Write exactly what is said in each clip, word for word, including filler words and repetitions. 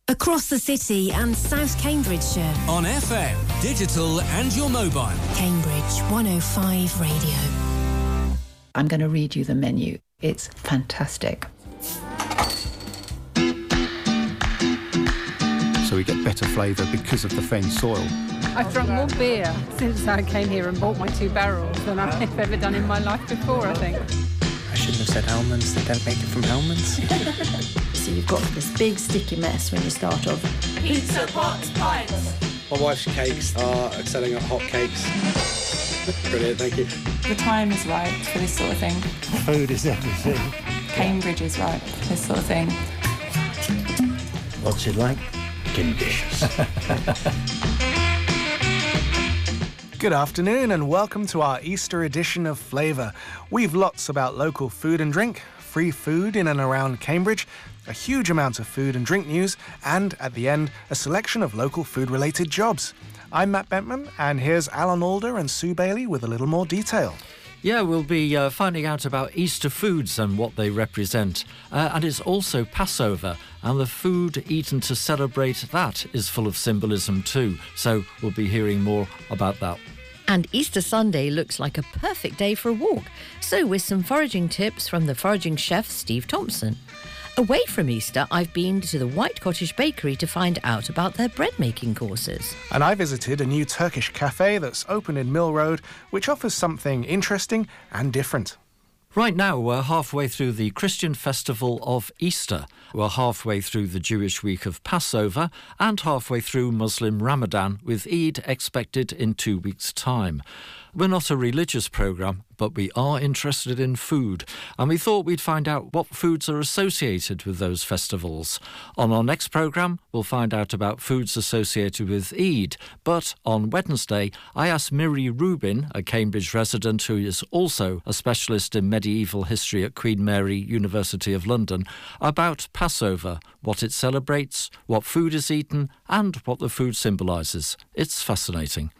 Across the city and South Cambridgeshire. On F M, digital and your mobile. Cambridge one oh five Radio. I'm going to read you the menu. It's fantastic. So we get better flavour because of the fen soil. I've drunk more beer since I came here and bought my two barrels than I've ever done in my life before, I think. I shouldn't have said almonds. They don't make it from almonds. So you've got this big sticky mess when you start off. Pizza, pots, pints. My wife's cakes are excelling at hot cakes. Brilliant, thank you. The time is right for this sort of thing. Food is everything. Cambridge is right for this sort of thing. What's it like? Delicious. Good afternoon and welcome to our Easter edition of Flavour. We've lots about local food and drink, free food in and around Cambridge, a huge amount of food and drink news, and at the end, a selection of local food-related jobs. I'm Matt Bentman, and here's Alan Alder and Sue Bailey with a little more detail. Yeah, we'll be uh, finding out about Easter foods and what they represent. Uh, and it's also Passover, and the food eaten to celebrate that is full of symbolism too. So we'll be hearing more about that. And Easter Sunday looks like a perfect day for a walk. So with some foraging tips from the foraging chef Steve Thompson. Away from Easter, I've been to the White Cottage Bakery to find out about their bread-making courses. And I visited a new Turkish cafe that's open in Mill Road, which offers something interesting and different. Right now, we're halfway through the Christian festival of Easter. We're halfway through the Jewish week of Passover and halfway through Muslim Ramadan, with Eid expected in two weeks' time. We're not a religious programme, but we are interested in food, and we thought we'd find out what foods are associated with those festivals. On our next programme, we'll find out about foods associated with Eid, but on Wednesday, I asked Miri Rubin, a Cambridge resident who is also a specialist in medieval history at Queen Mary University of London, about Passover, what it celebrates, what food is eaten, and what the food symbolises. It's fascinating.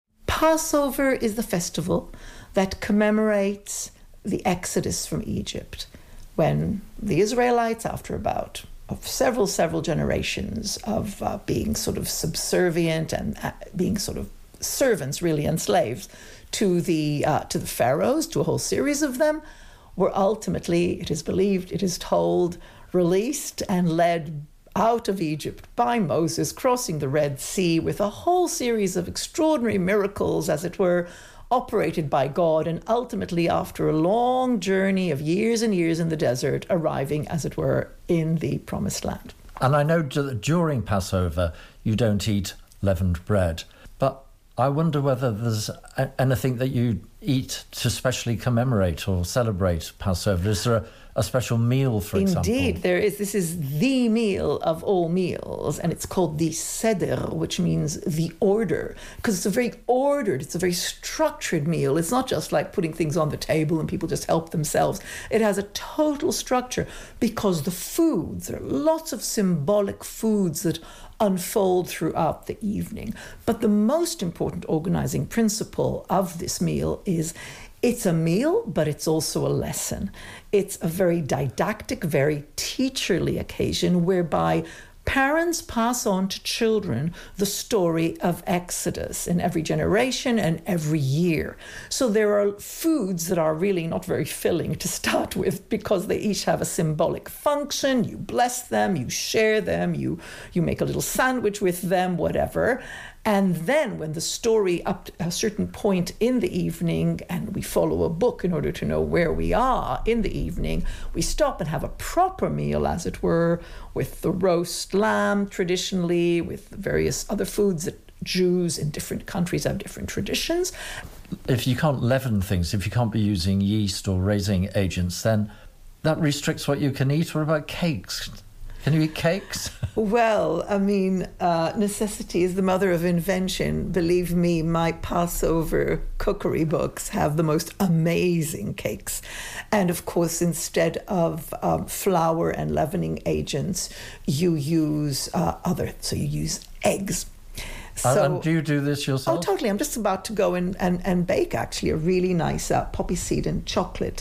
Passover is the festival that commemorates the Exodus from Egypt, when the Israelites, after about of several, several generations of uh, being sort of subservient and uh, being sort of servants, really, and slaves to the uh, to the pharaohs, to a whole series of them, were ultimately, it is believed, it is told, released and led out of Egypt by Moses, crossing the Red Sea with a whole series of extraordinary miracles, as it were, operated by God, and ultimately, after a long journey of years and years in the desert, arriving, as it were, in the Promised Land. And I know that during Passover you don't eat leavened bread, but I wonder whether there's anything that you eat to specially commemorate or celebrate Passover. Is there a, a special meal, for Indeed, example? Indeed, there is. This is the meal of all meals, and it's called the Seder, which means the order, because it's a very ordered, it's a very structured meal. It's not just like putting things on the table and people just help themselves. It has a total structure, because the foods, there are lots of symbolic foods that unfold throughout the evening. But the most important organizing principle of this meal is it's a meal, but it's also a lesson. It's a very didactic, very teacherly occasion whereby parents pass on to children the story of Exodus in every generation and every year. So there are foods that are really not very filling to start with, because they each have a symbolic function. You bless them, you share them, you, you make a little sandwich with them, whatever. And then when the story up to a certain point in the evening, and we follow a book in order to know where we are in the evening, we stop and have a proper meal, as it were, with the roast lamb traditionally, with various other foods that Jews in different countries have different traditions. If you can't leaven things, if you can't be using yeast or raising agents, then that restricts what you can eat. What about cakes? Can you eat cakes? Well, I mean, uh, necessity is the mother of invention. Believe me, my Passover cookery books have the most amazing cakes. And of course, instead of um, flour and leavening agents, you use uh, other, so you use eggs. So, and do you do this yourself? Oh, totally. I'm just about to go and, and, and bake, actually, a really nice uh, poppy seed and chocolate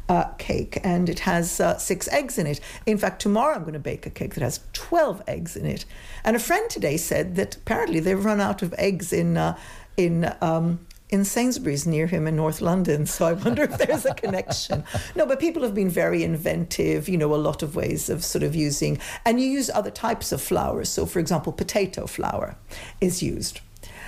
uh, cake, and it has uh, six eggs in it. In fact, tomorrow I'm going to bake a cake that has twelve eggs in it. And a friend today said that apparently they've run out of eggs in uh, in um, in Sainsbury's near him in North London. So I wonder if there's a connection. No, but people have been very inventive, you know, a lot of ways of sort of using, and you use other types of flours. So, for example, potato flour is used.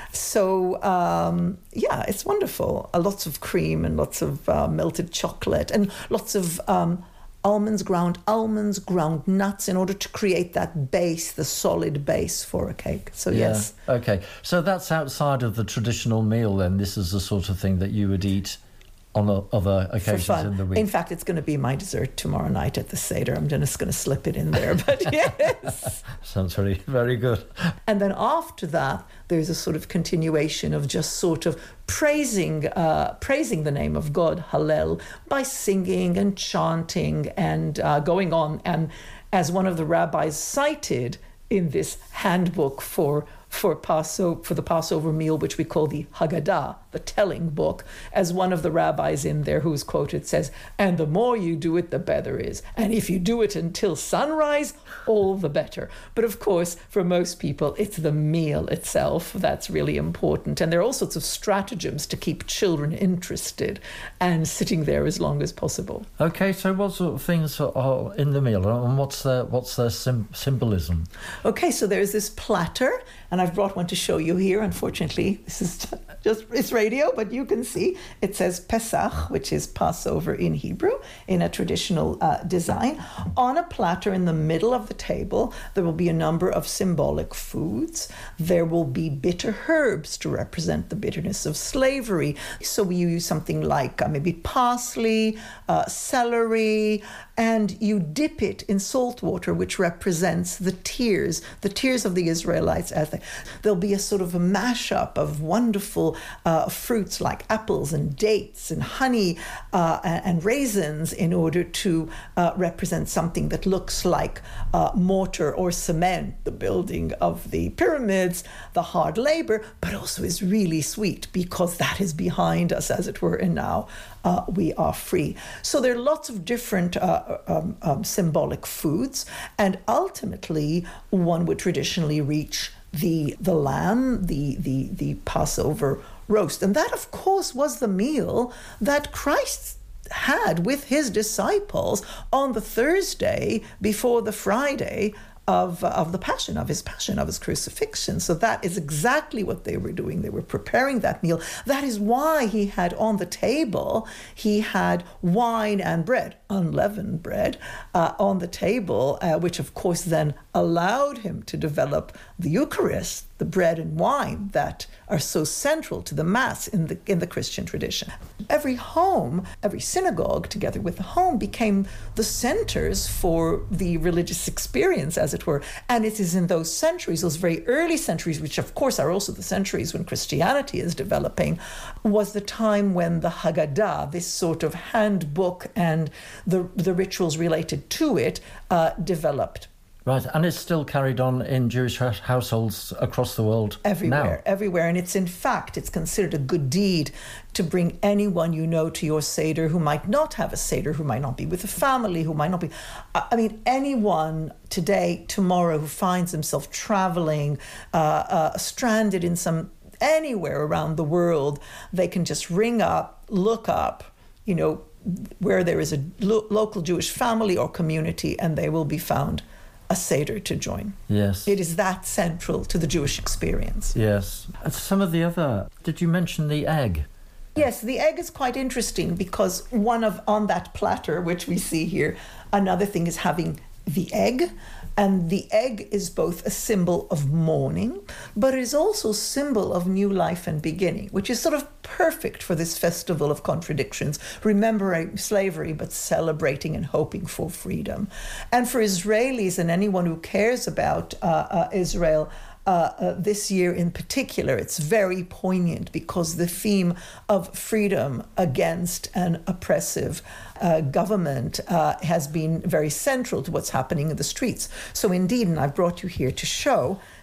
So, um, yeah, it's wonderful. Uh, lots of cream and lots of uh, melted chocolate and lots of um, almonds, ground almonds, ground nuts in order to create that base, the solid base for a cake. So, yeah. yes. Okay. So that's outside of the traditional meal then. This is the sort of thing that you would eat on a, other occasions in the week. In fact, it's going to be my dessert tomorrow night at the Seder. I'm just going to slip it in there, but yes. Sounds very, very good. And then after that, there's a sort of continuation of just sort of praising, uh, praising the name of God, Hallel, by singing and chanting and uh, going on. And as one of the rabbis cited in this handbook for for Passover, for the Passover meal, which we call the Haggadah, the telling book, as one of the rabbis in there who's quoted says, and the more you do it, the better is. And if you do it until sunrise, all the better. But of course, for most people, it's the meal itself that's really important. And there are all sorts of stratagems to keep children interested and sitting there as long as possible. Okay, so what sort of things are in the meal, and what's their, what's their sim- symbolism? Okay, so there's this platter, and I've brought one to show you here. Unfortunately, this is just, it's radio, but you can see it says Pesach, which is Passover in Hebrew, in a traditional uh, design. On a platter in the middle of the table, there will be a number of symbolic foods. There will be bitter herbs to represent the bitterness of slavery. So we use something like uh, maybe parsley, uh, celery, and you dip it in salt water, which represents the tears, the tears of the Israelites. As they, there'll be a sort of a mashup of wonderful uh, fruits like apples and dates and honey uh, and, and raisins in order to uh, represent something that looks like uh, mortar or cement, the building of the pyramids, the hard labor, but also is really sweet because that is behind us, as it were, and now uh, we are free. So there are lots of different uh, um, um, symbolic foods, and ultimately one would traditionally reach the the lamb, the the the Passover roast. And that, of course, was the meal that Christ had with his disciples on the Thursday before the Friday of, of the Passion, of his Passion, of his crucifixion. So that is exactly what they were doing. They were preparing that meal. That is why he had on the table, he had wine and bread, unleavened bread, uh, on the table, uh, which of course then allowed him to develop the Eucharist, the bread and wine that are so central to the Mass in the in the Christian tradition. Every home, every synagogue, together with the home, became the centers for the religious experience, as it were. And it is in those centuries, those very early centuries, which of course are also the centuries when Christianity is developing, was the time when the Haggadah, this sort of handbook and the, the rituals related to it, uh, developed. Right, and it's still carried on in Jewish households across the world everywhere, now. Everywhere. And it's, in fact, it's considered a good deed to bring anyone you know to your Seder who might not have a Seder, who might not be with a family, who might not be... I mean, anyone today, tomorrow, who finds himself traveling, uh, uh, stranded in some... anywhere around the world, they can just ring up, look up, you know, where there is a lo- local Jewish family or community, and they will be found a Seder to join. Yes. It is that central to the Jewish experience. Yes. Some of the other... Did you mention the egg? Yes, the egg is quite interesting because one of, on that platter, which we see here, another thing is having the egg. And the egg is both a symbol of mourning, but it is also a symbol of new life and beginning, which is sort of perfect for this festival of contradictions, remembering slavery, but celebrating and hoping for freedom. And for Israelis and anyone who cares about uh, uh, Israel, Uh, uh, this year in particular, it's very poignant because the theme of freedom against an oppressive uh, government uh, has been very central to what's happening in the streets. So indeed, and I've brought you here to show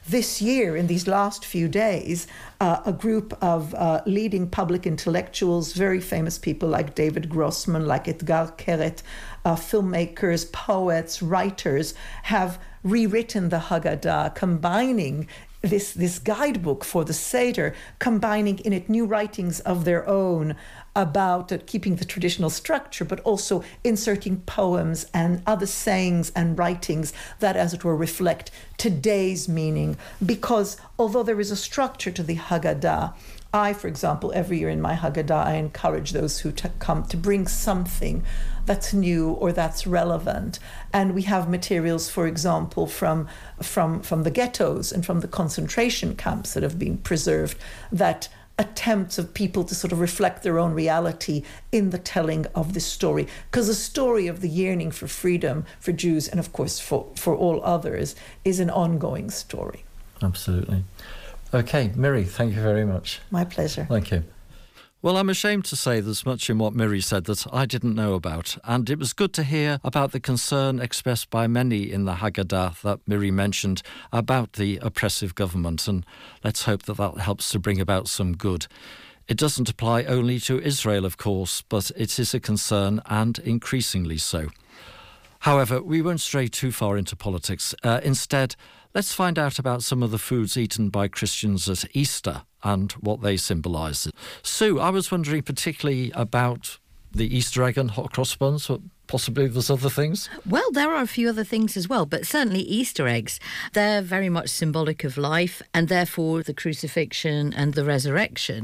this year, in these last few days, uh, a group of uh, leading public intellectuals, very famous people like David Grossman, like Etgar Keret, uh, filmmakers, poets, writers, have rewritten the Haggadah, combining this, this guidebook for the Seder, combining in it new writings of their own about uh, keeping the traditional structure, but also inserting poems and other sayings and writings that, as it were, reflect today's meaning. Because although there is a structure to the Haggadah, I, for example, every year in my Haggadah, I encourage those who t- come to bring something that's new or that's relevant. And we have materials, for example, from, from, from the ghettos and from the concentration camps that have been preserved, that attempts of people to sort of reflect their own reality in the telling of this story. Because the story of the yearning for freedom for Jews, and of course for, for all others, is an ongoing story. Absolutely. Okay, Miri, thank you very much. My pleasure. Thank you. Well, I'm ashamed to say there's much in what Miri said that I didn't know about, and it was good to hear about the concern expressed by many in the Haggadah that Miri mentioned about the oppressive government, and let's hope that that helps to bring about some good. It doesn't apply only to Israel, of course, but it is a concern, and increasingly so. However, we won't stray too far into politics. Uh, instead, let's find out about some of the foods eaten by Christians at Easter and what they symbolise. Sue, I was wondering particularly about the Easter egg and hot cross buns, but possibly there's other things? Well, there are a few other things as well, but certainly Easter eggs. They're very much symbolic of life and therefore the crucifixion and the resurrection.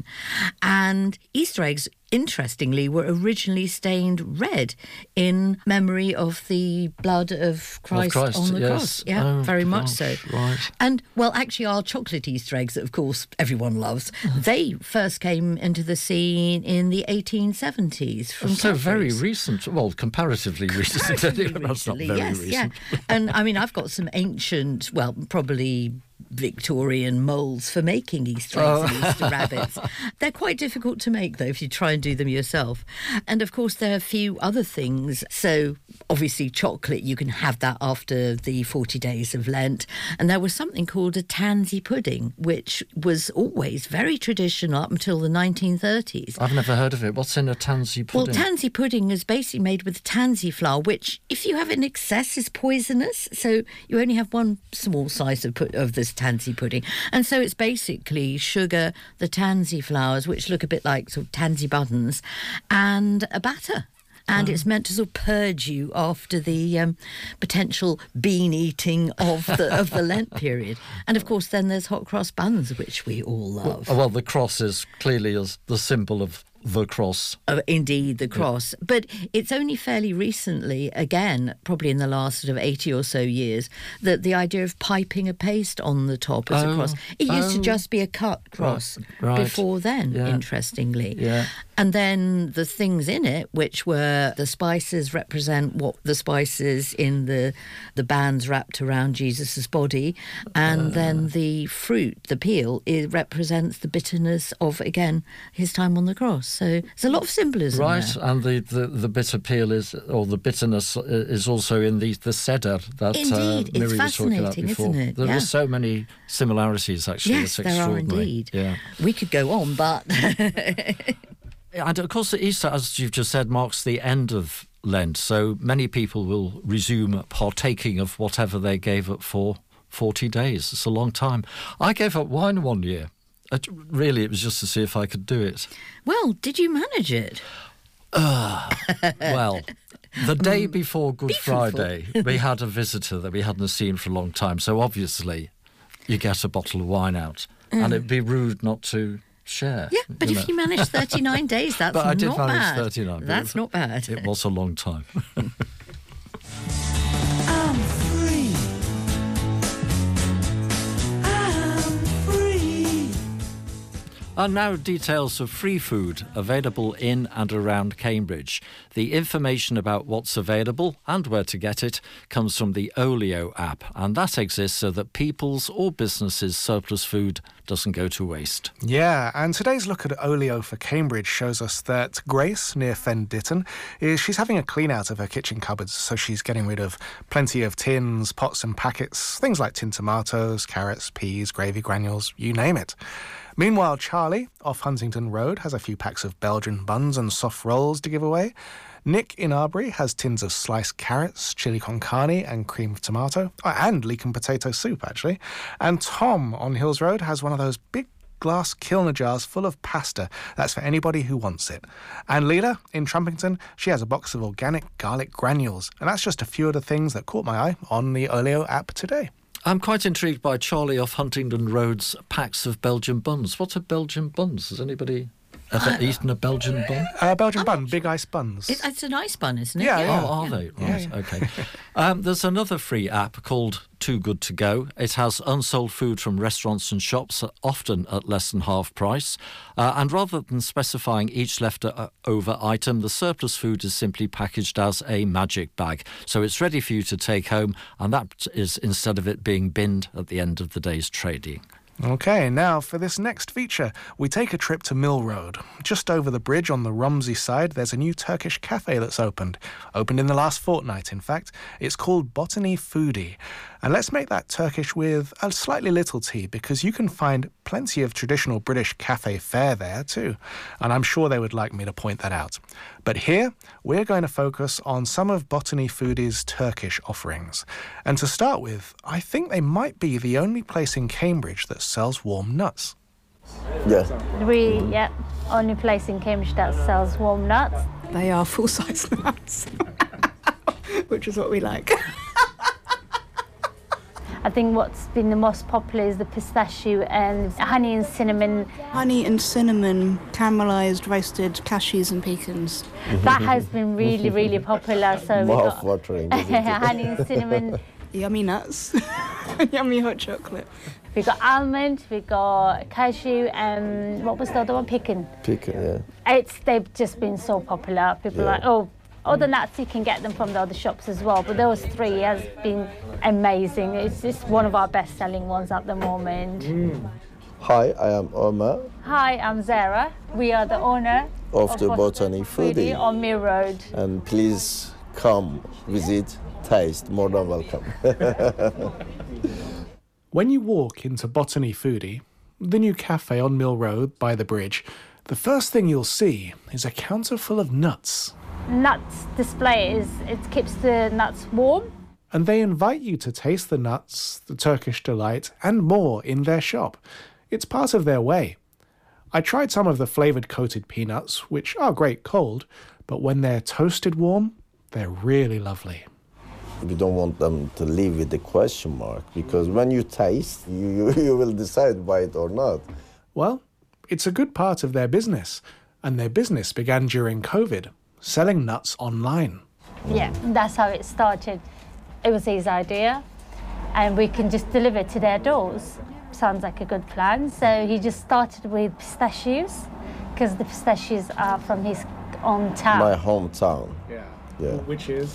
And Easter eggs, interestingly, were originally stained red in memory of the blood of Christ, of Christ on the yes. cross. Yeah, oh, very much gosh, so. Right. And, well, actually, our chocolate Easter eggs that, of course, everyone loves, they first came into the scene in the eighteen seventies from So Cadbury's. very recent. Well, comparatively recent. Comparatively That's not recently, very yes, recent. yeah. And, I mean, I've got some ancient, well, probably Victorian moulds for making Easter eggs Oh. and Easter rabbits. They're quite difficult to make, though, if you try and do them yourself. And, of course, there are a few other things. So, obviously, chocolate, you can have that after the forty days of Lent. And there was something called a tansy pudding, which was always very traditional up until the nineteen thirties. I've never heard of it. What's in a tansy pudding? Well, tansy pudding is basically made with tansy flour, which, if you have it in excess, is poisonous. So you only have one small slice of, pu- of this tansy pudding. And so it's basically sugar, the tansy flowers, which look a bit like sort of tansy buttons, and a batter. And it's meant to sort of purge you after the um, potential bean eating of the of the Lent period. And of course, then there's hot cross buns, which we all love. Well, well the cross is clearly as the symbol of the cross. Oh, indeed, the cross. Yeah. But it's only fairly recently, again, probably in the last sort of eighty or so years, that the idea of piping a paste on the top as oh, a cross. It used oh, to just be a cut cross right, right. before then, yeah. interestingly. Yeah. And then the things in it, which were the spices represent what the spices in the the bands wrapped around Jesus' body. And uh, then the fruit, the peel, it represents the bitterness of, again, his time on the cross. So there's a lot of symbolism right, there. And the, the, the bitter peel is, or the bitterness is also in the, the seder that indeed, uh, Miri it's was talking about fascinating, before. isn't it? There yeah. are so many similarities, actually. Yes, it's there are extraordinary. indeed. Yeah. We could go on, but... And of course, Easter, as you've just said, marks the end of Lent, so many people will resume partaking of whatever they gave up for forty days. It's a long time. I gave up wine one year. It, really, it was just to see if I could do it. Well, did you manage it? Uh, well, the day before Good Be Friday, we had a visitor that we hadn't seen for a long time, so obviously you get a bottle of wine out, mm. and it'd be rude not to share. Yeah, but you if know. you manage thirty-nine days, that's but I did not manage bad. thirty-nine. That's it, not bad. It was a long time. I'm free. I'm free. And now details of free food available in and around Cambridge. The information about what's available and where to get it comes from the Olio app, and that exists so that people's or businesses' surplus food doesn't go to waste. Yeah, and today's look at Olio for Cambridge shows us that Grace, near Fen Ditton, is she's having a clean out of her kitchen cupboards, so she's getting rid of plenty of tins, pots and packets, things like tin tomatoes, carrots, peas, gravy granules, you name it. Meanwhile, Charlie, off Huntington Road, has a few packs of Belgian buns and soft rolls to give away. Nick in Arbury has tins of sliced carrots, chili con carne and cream of tomato, oh, and leek and potato soup, actually. And Tom on Hills Road has one of those big glass Kilner jars full of pasta. That's for anybody who wants it. And Leela in Trumpington, she has a box of organic garlic granules. And that's just a few of the things that caught my eye on the Olio app today. I'm quite intrigued by Charlie off Huntington Road's packs of Belgian buns. What are Belgian buns? Has anybody ever uh, eaten a Belgian bun? Uh, Belgian oh. bun, big ice buns. It, it's an ice bun, isn't it? Yeah, yeah. Oh, are yeah. they? Yeah, Right, yeah. OK. Um, there's another free app called Too Good To Go. It has unsold food from restaurants and shops, often at less than half price. Uh, and rather than specifying each leftover item, the surplus food is simply packaged as a magic bag. So it's ready for you to take home, and that is instead of it being binned at the end of the day's trading. OK, now for this next feature, we take a trip to Mill Road. Just over the bridge on the Romsey side, there's a new Turkish cafe that's opened. Opened in the last fortnight, in fact. It's called Botany Foodie. And let's make that Turkish with a slightly little t, because you can find plenty of traditional British cafe fare there too. And I'm sure they would like me to point that out. But here, we're going to focus on some of Botany Foodie's Turkish offerings. And to start with, I think they might be the only place in Cambridge that sells warm nuts. Yeah. We, yeah, only place in Cambridge that sells warm nuts. They are full-size nuts, which is what we like. I think what's been the most popular is the pistachio and honey and cinnamon. Honey and cinnamon, caramelised roasted cashews and pecans. That has been really, really popular. So we got watering, honey and cinnamon. Yummy nuts, yummy hot chocolate. We got almond, we got cashew, and what was the other one? Pecan. Pecan, yeah. It's they've just been so popular. People yeah. are like, oh. Other nuts you can get them from the other shops as well, but those three has been amazing. It's just one of our best-selling ones at the moment. Mm. Hi, I am Omar. Hi, I'm Zara. We are the owner of, of the Botany Foodie on Mill Road. And please come, visit, taste. More than welcome. When you walk into Botany Foodie, the new cafe on Mill Road by the bridge, the first thing you'll see is a counter full of nuts. Nuts display is it keeps the nuts warm. And they invite you to taste the nuts, the Turkish delight, and more in their shop. It's part of their way. I tried some of the flavoured coated peanuts, which are great cold, but when they're toasted warm, they're really lovely. We don't want them to leave with a question mark, because when you taste, you, you will decide buy it or not. Well, it's a good part of their business, and their business began during COVID. Selling nuts online. Yeah, that's how it started. It was his idea, and we can just deliver to their doors. Sounds like a good plan. So he just started with pistachios, because the pistachios are from his own town. My hometown. Yeah. Yeah. Which is?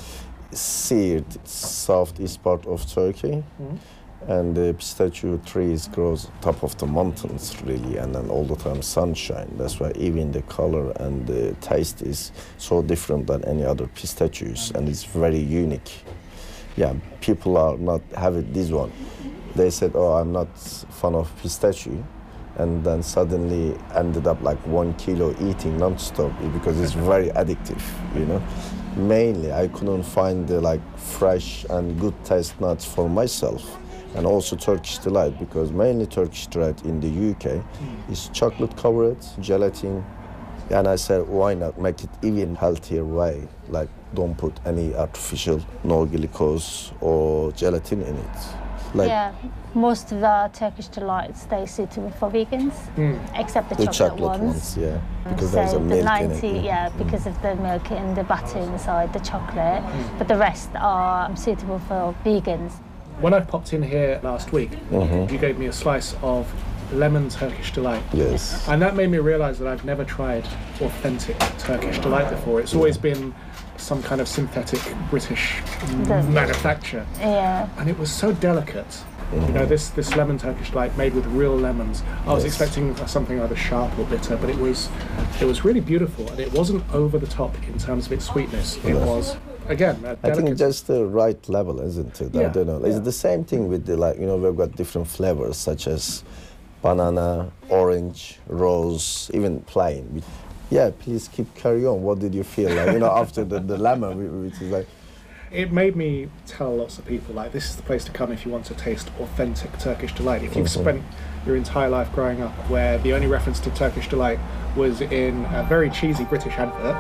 Siirt, southeast part of Turkey. Mm-hmm. And the pistachio trees grows top of the mountains, really, and then all the time sunshine. That's why even the color and the taste is so different than any other pistachios, and it's very unique. Yeah, people are not having this one. They said, oh, I'm not fan of pistachio, and then suddenly ended up like one kilo eating non-stop because it's very addictive, you know. Mainly, I couldn't find the like fresh and good taste nuts for myself. And also Turkish delight, because mainly Turkish delight in the U K is chocolate covered, gelatin. And I said, why not make it even healthier way? Like, don't put any artificial, no glucose or gelatin in it. Like, yeah, most of the Turkish delights, they're suitable for vegans, mm. except the, the chocolate, chocolate ones. ones. Yeah, because so there's a milk the ninety, in it. Yeah, because of the milk and the butter inside the chocolate. Mm. But the rest are suitable for vegans. When I popped in here last week, mm-hmm. you gave me a slice of lemon Turkish delight. Yes. And that made me realise that I've never tried authentic Turkish delight before. It's always been some kind of synthetic British manufacture. Yeah. And it was so delicate. Mm-hmm. You know, this, this lemon Turkish delight made with real lemons. I was Yes. expecting something either sharp or bitter, but it was it was really beautiful, and it wasn't over the top in terms of its sweetness. It No. was, again, a I think delicate. just the right level, isn't it? I Yeah, don't know. It's yeah. the same thing with the, like, you know, we've got different flavors such as banana, orange, rose, even plain. Yeah, please keep carry on. What did you feel like, you know, after the, the lemon, which is like... It made me tell lots of people, like, this is the place to come if you want to taste authentic Turkish delight. If you've Mhm. spent your entire life growing up where the only reference to Turkish delight was in a very cheesy British advert.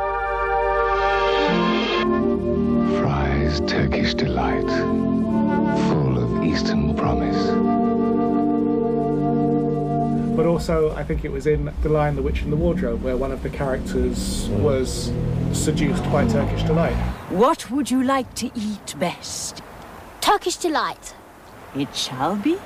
Fry's Turkish Delight, full of Eastern promise. But also, I think it was in The Lion, the Witch and the Wardrobe, where one of the characters was seduced by Turkish delight. What would you like to eat best? Turkish delight. It shall be.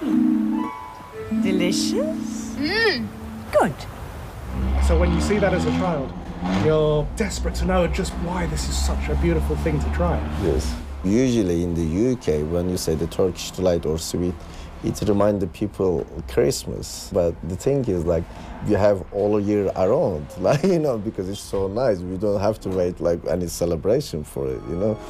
Delicious? Mmm. Good. So when you see that as a child, you're desperate to know just why this is such a beautiful thing to try. Yes. Usually in the U K, when you say the Turkish delight or sweet, it reminds the people Christmas. But the thing is, like, you have all year around, like, you know, because it's so nice. We don't have to wait, like, any celebration for it, you know?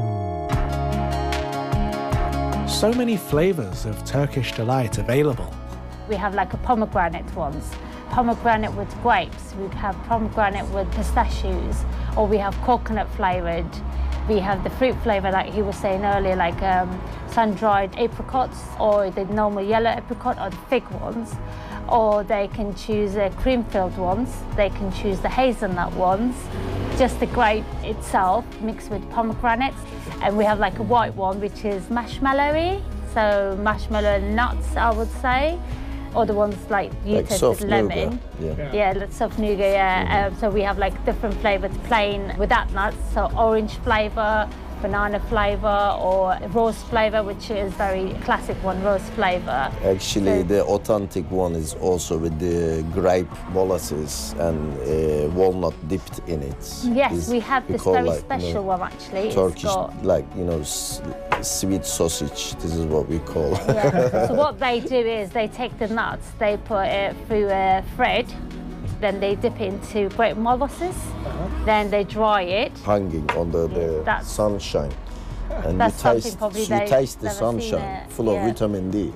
So many flavours of Turkish delight available. We have like a pomegranate ones, pomegranate with grapes. We have pomegranate with pistachios, or we have coconut flavoured. We have the fruit flavour, like he was saying earlier, like um, sun-dried apricots, or the normal yellow apricot, or the fig ones. Or they can choose the cream-filled ones. They can choose the hazelnut ones. Just the grape itself mixed with pomegranates. And we have like a white one, which is marshmallowy. So marshmallow and nuts, I would say. Or the ones like you Like tasted soft lemon. nougat, yeah. Yeah, like soft nougat, yeah. Mm-hmm. Um, so we have like different flavours, plain without nuts. So orange flavour, banana flavour, or rose flavour, which is very classic one, rose flavour. Actually, So- the authentic one is also with the grape molasses and uh, walnut dipped in it. Yes, It's- we have we this call, very like, you special know, one actually. It's Turkish, got- like, you know, s- sweet sausage. This is what we call. Yeah. So what they do is they take the nuts, they put it through a thread, then they dip it into grape molasses, then they dry it. Hanging on the, the that's- sunshine. And That's you something taste, probably you they've taste the never seen sunshine, it, full of yeah. vitamin D.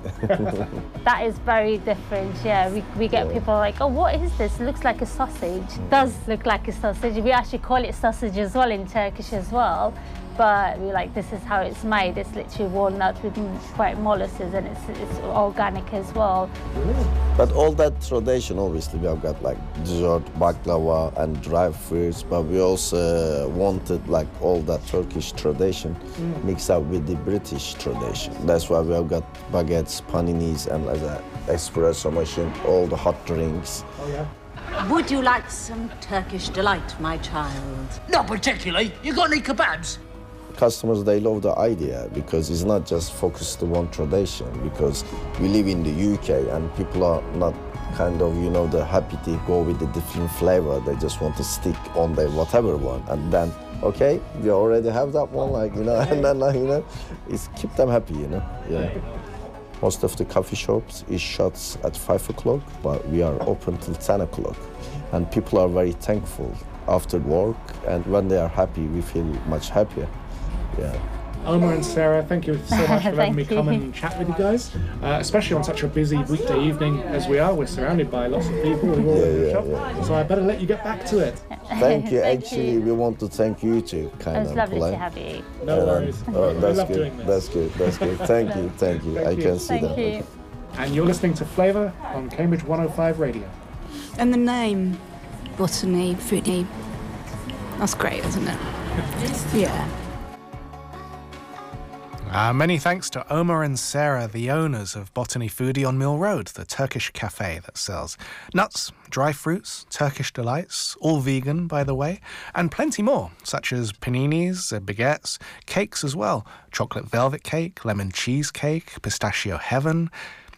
That is very different, yeah. We, we get Yeah. people like, oh, what is this? It looks like a sausage. It does look like a sausage. We actually call it sausage as well in Turkish as well. But we're like, this is how it's made. It's literally walnut with grape molasses, and it's, it's organic as well. But all that tradition, obviously, we have got like dessert, baklava and dry fruits, but we also wanted like all that Turkish tradition Mm. mixed up with the British tradition. That's why we have got baguettes, paninis, and as an espresso machine, all the hot drinks. Oh, yeah. Would you like some Turkish delight, my child? Not particularly. You got any kebabs? Customers, they love the idea because it's not just focused to one tradition, because we live in the U K and people are not kind of, you know, they're happy to go with the different flavor. They just want to stick on the whatever one. And then, okay, we already have that one, like, you know, and then, like, you know, it's keep them happy, you know, yeah. Most of the coffee shops is shuts at five o'clock, but we are open till ten o'clock. And people are very thankful after work, and when they are happy, we feel much happier. Yeah. Omar and Sarah, thank you so much for letting Thank me come you. and chat with you guys, uh, especially on such a busy weekday evening as we are. We're surrounded by lots of people. We're all Yeah, in the yeah, shop, yeah. so I better let you get back to it. Thank you. Thank Actually, you. we want to thank you too. Kind It was of lovely polite. to have you. No Um, worries. Oh, We that's love good. doing this. That's good. That's good. Thank you. Thank you. Thank I you. can see Thank that. you. And you're listening to Flavour on Cambridge one oh five Radio. And the name, Botany Foodie. That's great, isn't it? Yeah. Uh, many thanks to Omar and Sarah, the owners of Botany Foodie on Mill Road, the Turkish cafe that sells nuts, dry fruits, Turkish delights, all vegan, by the way, and plenty more, such as paninis, uh, baguettes, cakes as well, chocolate velvet cake, lemon cheesecake, pistachio heaven.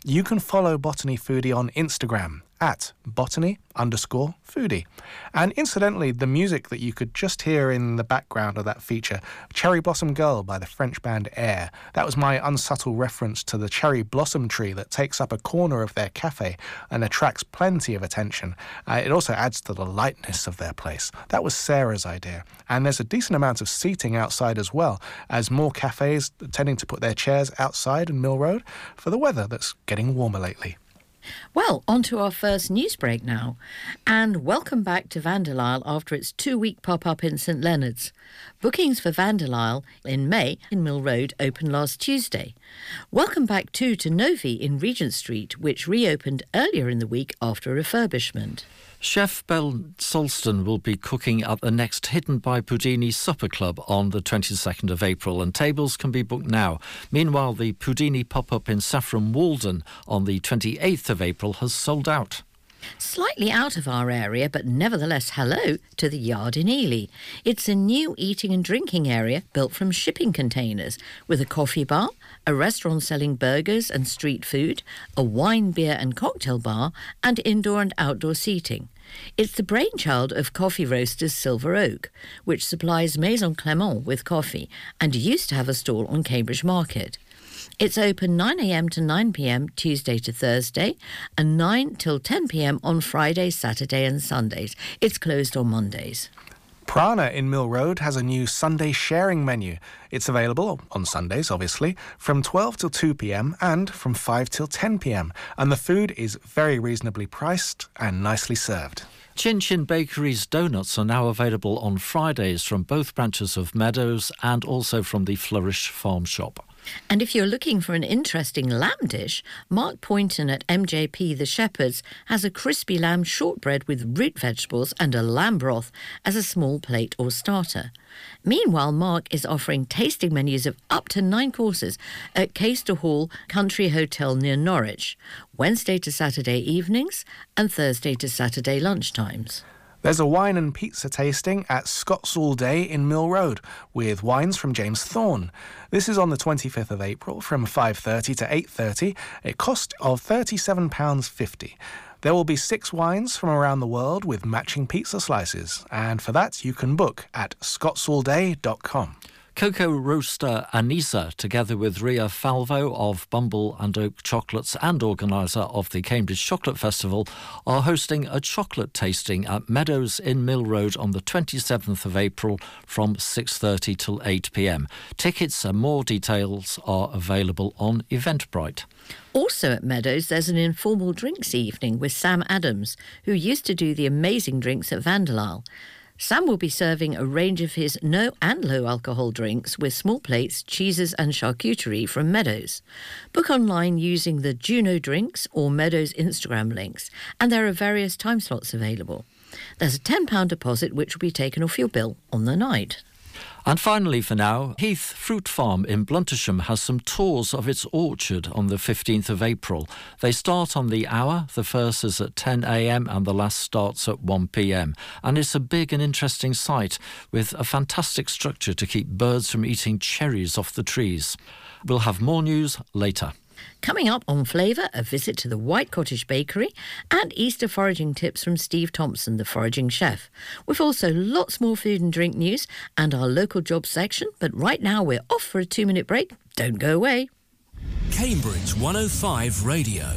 you can follow Botany Foodie on Instagram at botany underscore foodie. And incidentally, the music that you could just hear in the background of that feature, Cherry Blossom Girl by the French band Air, that was my unsubtle reference to the cherry blossom tree that takes up a corner of their cafe and attracts plenty of attention. Uh, it also adds to the lightness of their place. That was Sarah's idea. And there's a decent amount of seating outside as well, as more cafes are tending to put their chairs outside in Mill Road for the weather that's getting warmer lately. Well, on to our first news break now. And welcome back to Vandelisle after its two-week pop-up in St Leonard's. Bookings for Vandelisle in May in Mill Road opened last Tuesday. Welcome back too to Novi in Regent Street, which reopened earlier in the week after refurbishment. Chef Belle Solston will be cooking at the next Hidden by Pudini Supper Club on the twenty-second of April, and tables can be booked now. Meanwhile, the Pudini pop-up in Saffron Walden on the twenty-eighth of April has sold out. Slightly out of our area, but nevertheless hello to the Yard in Ely. It's a new eating and drinking area built from shipping containers, with a coffee bar, a restaurant selling burgers and street food, a wine, beer and cocktail bar, and indoor and outdoor seating. It's the brainchild of coffee roasters Silver Oak, which supplies Maison Clément with coffee and used to have a stall on Cambridge Market. It's open nine a m to nine p m Tuesday to Thursday and nine till ten p m on Friday, Saturday and Sundays. It's closed on Mondays. Prana in Mill Road has a new Sunday sharing menu. It's available on Sundays, obviously, from twelve till two p m and from five till ten p m. And the food is very reasonably priced and nicely served. Chin Chin Bakery's donuts are now available on Fridays from both branches of Meadows and also from the Flourish Farm Shop. And if you're looking for an interesting lamb dish, Mark Poynton at M J P The Shepherds has a crispy lamb shortbread with root vegetables and a lamb broth as a small plate or starter. Meanwhile, Mark is offering tasting menus of up to nine courses at Caister Hall Country Hotel near Norwich, Wednesday to Saturday evenings and Thursday to Saturday lunchtimes. There's a wine and pizza tasting at Scots All Day in Mill Road with wines from James Thorne. This is on the twenty-fifth of April from five thirty to eight thirty, a cost of thirty-seven pounds fifty. There will be six wines from around the world with matching pizza slices, and for that you can book at scots all day dot com. Cocoa roaster Anisa, together with Ria Falvo of Bumble and Oak Chocolates and organiser of the Cambridge Chocolate Festival, are hosting a chocolate tasting at Meadows in Mill Road on the twenty-seventh of April from six thirty till eight p m. Tickets and more details are available on Eventbrite. Also at Meadows, there's an informal drinks evening with Sam Adams, who used to do the amazing drinks at Vandelisle. Sam will be serving a range of his no and low alcohol drinks with small plates, cheeses and charcuterie from Meadows. Book online using the Juno Drinks or Meadows Instagram links, and there are various time slots available. There's a ten pounds deposit which will be taken off your bill on the night. And finally for now, Heath Fruit Farm in Bluntersham has some tours of its orchard on the fifteenth of April. They start on the hour. The first is at ten a m and the last starts at one p m. And it's a big and interesting site with a fantastic structure to keep birds from eating cherries off the trees. We'll have more news later. Coming up on Flavour, a visit to the White Cottage Bakery and Easter foraging tips from Steve Thompson, the foraging chef. We've also lots more food and drink news and our local jobs section, but right now we're off for a two-minute break. Don't go away. Cambridge one oh five Radio.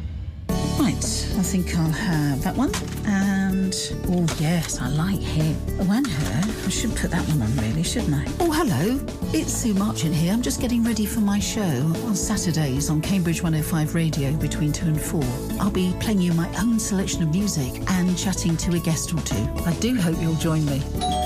Right, I think I'll have that one. And, oh yes, I like him. Oh, and her. I should put that one on really, shouldn't I? Oh, hello. It's Sue Marchant here. I'm just getting ready for my show on Saturdays on Cambridge one oh five Radio between two and four. I'll be playing you my own selection of music and chatting to a guest or two. I do hope you'll join me.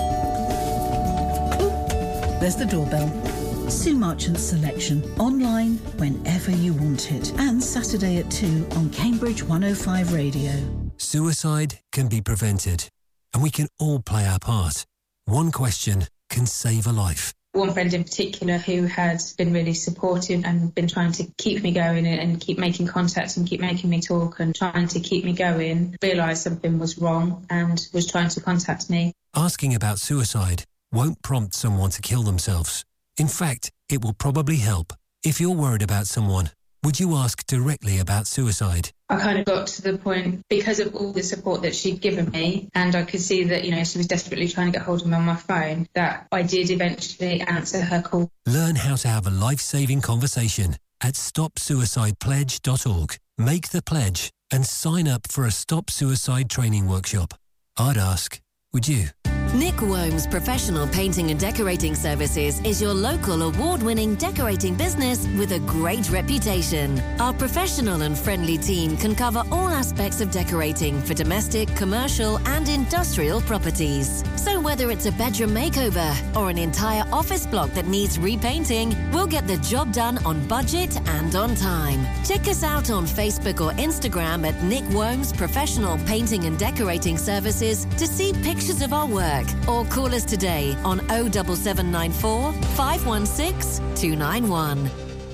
Oh, there's the doorbell. Sue Marchant's selection, online whenever you want it, and Saturday at two on Cambridge one oh five Radio. Suicide can be prevented, and we can all play our part. One question can save a life. One friend in particular who has been really supportive and been trying to keep me going and keep making contact and keep making me talk and trying to keep me going, realised something was wrong and was trying to contact me. Asking about suicide won't prompt someone to kill themselves. In fact, it will probably help. If you're worried about someone, Would you ask directly about suicide? I kind of got to the point, because of all the support that she'd given me, and I could see that, you know, she was desperately trying to get hold of me on my phone, that I did eventually answer her call. Learn how to have a life-saving conversation at stop suicide pledge dot org. Make the pledge and sign up for a Stop Suicide training workshop. I'd ask, would you? Nick Wombs Professional Painting and Decorating Services is your local award-winning decorating business with a great reputation. Our professional and friendly team can cover all aspects of decorating for domestic, commercial and industrial properties. So whether it's a bedroom makeover or an entire office block that needs repainting, we'll get the job done on budget and on time. Check us out on Facebook or Instagram at Nick Wombs Professional Painting and Decorating Services to see pictures of our work. Or call us today on oh seven seven nine four, five one six, two nine one.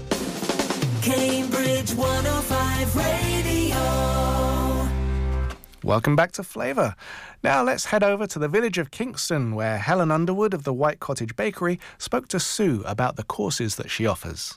Cambridge one oh five Radio. Welcome back to Flavour. Now let's head over to the village of Kingston, where Helen Underwood of the White Cottage Bakery spoke to Sue about the courses that she offers.